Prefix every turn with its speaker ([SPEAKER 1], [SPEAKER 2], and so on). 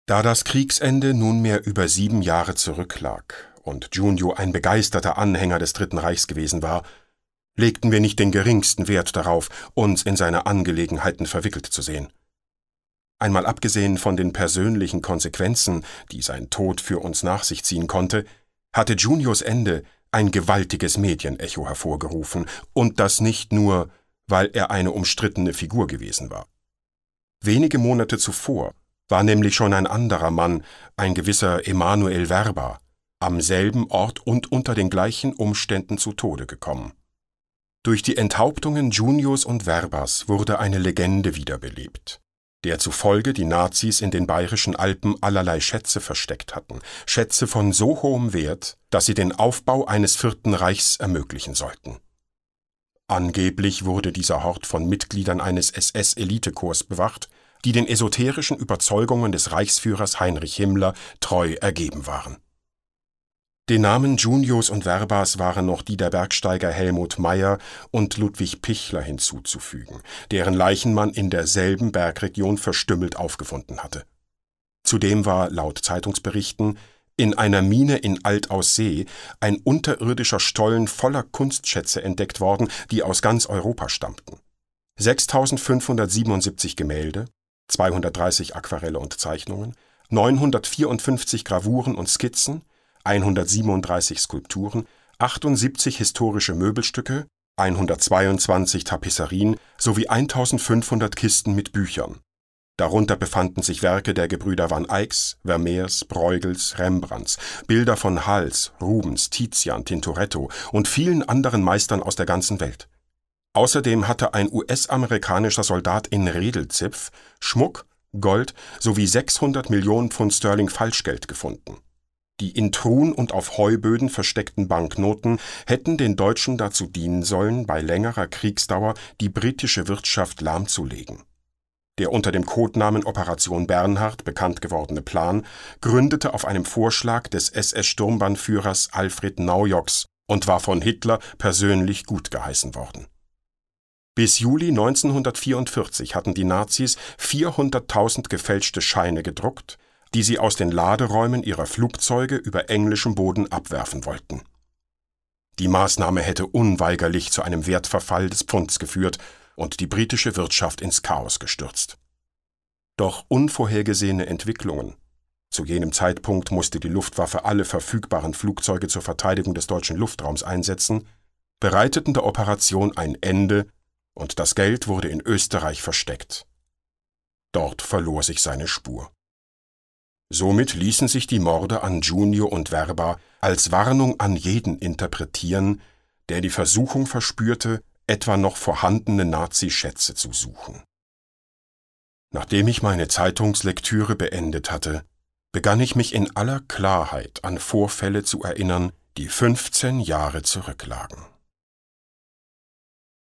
[SPEAKER 1] Da das Kriegsende nunmehr über 7 Jahre zurücklag und Junio ein begeisterter Anhänger des Dritten Reichs gewesen war, legten wir nicht den geringsten Wert darauf, uns in seine Angelegenheiten verwickelt zu sehen. Einmal abgesehen von den persönlichen Konsequenzen, die sein Tod für uns nach sich ziehen konnte, hatte Junios Ende ein gewaltiges Medienecho hervorgerufen, und das nicht nur, weil er eine umstrittene Figur gewesen war. Wenige Monate zuvor war nämlich schon ein anderer Mann, ein gewisser Emanuel Werber, am selben Ort und unter den gleichen Umständen zu Tode gekommen. Durch die Enthauptungen Junios und Werbers wurde eine Legende wiederbelebt, der zufolge die Nazis in den Bayerischen Alpen allerlei Schätze versteckt hatten, Schätze von so hohem Wert, dass sie den Aufbau eines Vierten Reichs ermöglichen sollten. Angeblich wurde dieser Hort von Mitgliedern eines SS-Elitekorps bewacht, die den esoterischen Überzeugungen des Reichsführers Heinrich Himmler treu ergeben waren. Den Namen Junios und Werbers waren noch die der Bergsteiger Helmut Meyer und Ludwig Pichler hinzuzufügen, deren Leichen man in derselben Bergregion verstümmelt aufgefunden hatte. Zudem war, laut Zeitungsberichten, in einer Mine in Altaussee ein unterirdischer Stollen voller Kunstschätze entdeckt worden, die aus ganz Europa stammten. 6.577 Gemälde, 230 Aquarelle und Zeichnungen, 954 Gravuren und Skizzen, 137 Skulpturen, 78 historische Möbelstücke, 122 Tapisserien sowie 1500 Kisten mit Büchern. Darunter befanden sich Werke der Gebrüder van Eycks, Vermeers, Bruegels, Rembrandts, Bilder von Hals, Rubens, Tizian, Tintoretto und vielen anderen Meistern aus der ganzen Welt. Außerdem hatte ein US-amerikanischer Soldat in Redelzipf Schmuck, Gold sowie 600 Millionen Pfund Sterling Falschgeld gefunden. Die in Truhen und auf Heuböden versteckten Banknoten hätten den Deutschen dazu dienen sollen, bei längerer Kriegsdauer die britische Wirtschaft lahmzulegen. Der unter dem Codenamen Operation Bernhard bekannt gewordene Plan gründete auf einem Vorschlag des SS-Sturmbannführers Alfred Naujoks und war von Hitler persönlich gutgeheißen worden. Bis Juli 1944 hatten die Nazis 400.000 gefälschte Scheine gedruckt, die sie aus den Laderäumen ihrer Flugzeuge über englischem Boden abwerfen wollten. Die Maßnahme hätte unweigerlich zu einem Wertverfall des Pfunds geführt und die britische Wirtschaft ins Chaos gestürzt. Doch unvorhergesehene Entwicklungen – zu jenem Zeitpunkt musste die Luftwaffe alle verfügbaren Flugzeuge zur Verteidigung des deutschen Luftraums einsetzen – bereiteten der Operation ein Ende, und das Geld wurde in Österreich versteckt. Dort verlor sich seine Spur. Somit ließen sich die Morde an Junio und Werber als Warnung an jeden interpretieren, der die Versuchung verspürte, etwa noch vorhandene Nazi-Schätze zu suchen. Nachdem ich meine Zeitungslektüre beendet hatte, begann ich mich in aller Klarheit an Vorfälle zu erinnern, die 15 Jahre zurücklagen.